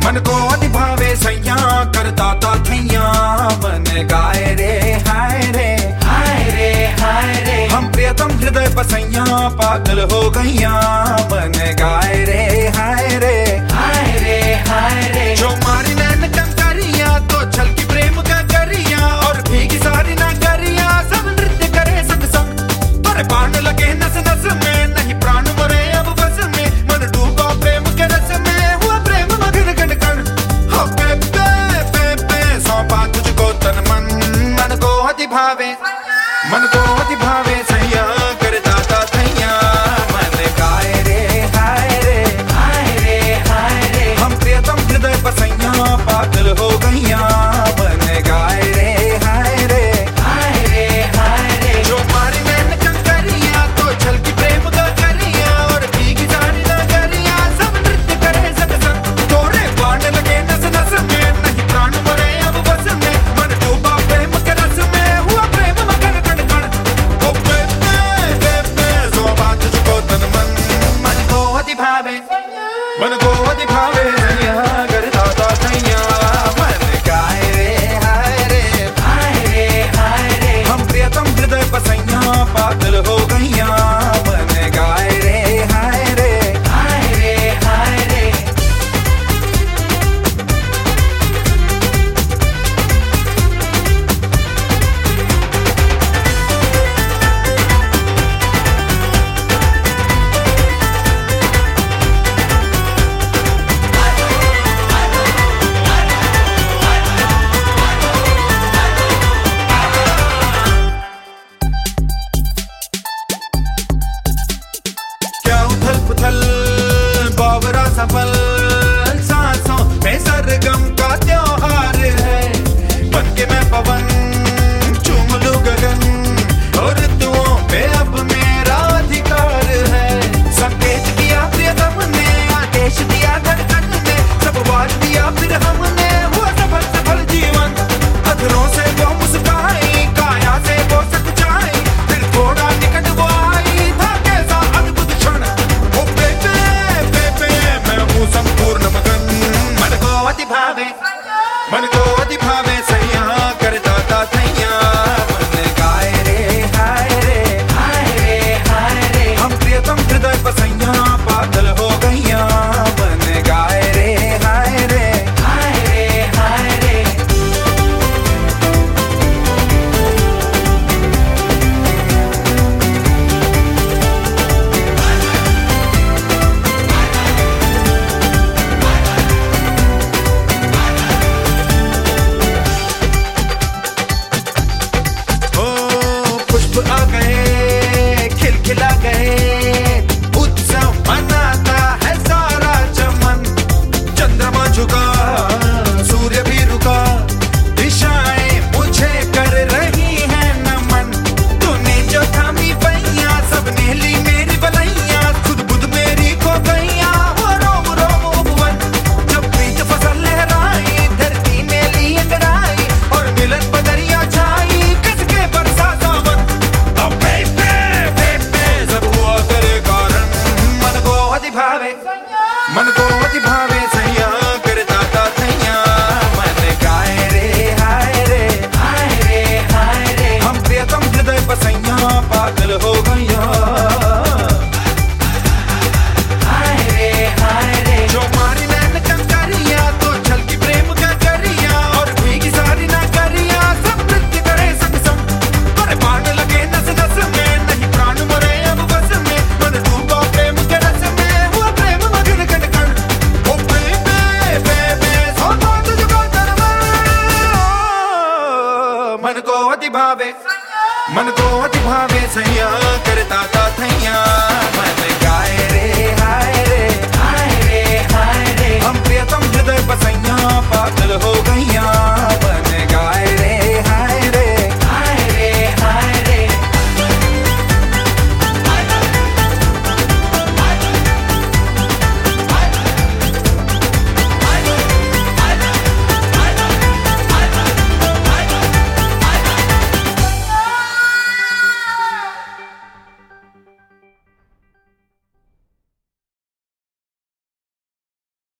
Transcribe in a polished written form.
मन को अति भावे सैया करता ता थैया मन गाए रे हाय रे हाय रे हाय रे। हम प्रियतम हृदय पसैया पागल हो गैया मन गाए रे हाय रे हाय रे हाय रे। जो मारी नैन कंकरिया तो छल की प्रेम का करिया और भीगी सारी नगरिया सब नृत्य करे संग संग तोरे बाण लगे नस नस में नहीं प्राण मरे अब बस में मन डूबा प्रेम के रस में हुआ प्रेम मगन गण गण। हो पे सौंपा तुझको तन मन मन को अति भावे मन को अति भावे सैया करता ता थैया मन गाए रे हाय रे हाय रे हाय रे। हम प्रियतम हृदय पसैया पागल हो गैया मन गाए रे हाय रे हाय रे हाय रे। जो मारी नैन कंकरिया तो छल की प्रेम का करिया और भीगी सारी नगरिया सब नृत्य करे संग संग तोरे बाण लगे नस नस में नहीं प्राण मरे अब बस में मन डूबा प्रेम के रस में हुआ प्रेम मगन गण गण। ओ पे सौंपा तुझको तन मन को अति भावे मन को अति भावे सैया करता ता थैया मन गाए रे हाय रे हाय रे हाय रे। हम प्रियतम हृदय पसैया पागल हो गैया मन गाए रे हाय रे हाय रे हाय रे। क्या उथल पुथल बावरा सफल सांसों में सरगम का त्योहार है बन के मैं पवन चूम लूं गगन और ऋतुओं पे अब मेरा अधिकार है। संकेत किया प्रियतम ने आदेश दिया धड़कन ने सब वार दिया फिर हमने हुआ सफल सफल जीवन। अधरों से वो मुस्काई काया से वो सकुचाई फिर थोड़ा निकट वो आई था कैसा अद्भुत क्षण। ओ पे मैं हूँ संपूर्ण मगन मन को अति भावे मन को अति भावे सैया करता ता थैया मन गाए रे हाय रे हाय रे हाय रे। हम प्रियतम हृदय पसैया पागल हो गैया मन गाए रे हाय रे हाय रे हाय रे। ओ पुष्प आ गए खिलखिला गए उत्सव मनाता है सारा चमन। चंद्रमा झुका सूर्य भी रुका दिशाएं मुझे कर रही है नमन। तूने जो थामी पैया सबने ली मेरी बलैया खुद बुद मेरी खो गैया वो रोम रोम उपवन। जब प्रीत फसल लहराई धरती ने ली अंगड़ाई और मिलन बदरिया छाई किसके बरसा सावन। अब पे सब हुआ तेरे कारण मन को अति भावे मन को अति भावे सैया करता ता थैया मन गाए रे हाय रे हाय रे हाय रे। हम प्रियतम हृदय पसैया पागल हो गैया हाय रे हाय रे। जो मारी नैन कंकरिया तो छल की प्रेम का करिया और भीगी सारी नगरिया सब नृत्य करे संग संग तोरे बाण लगे नस नस में नहीं प्राण मरे अब बस में मन डूबा प्रेम के रस में हुआ प्रेम मगन गण गण। ओ पे सौंपा तुझको तन मन को अति भावे सैया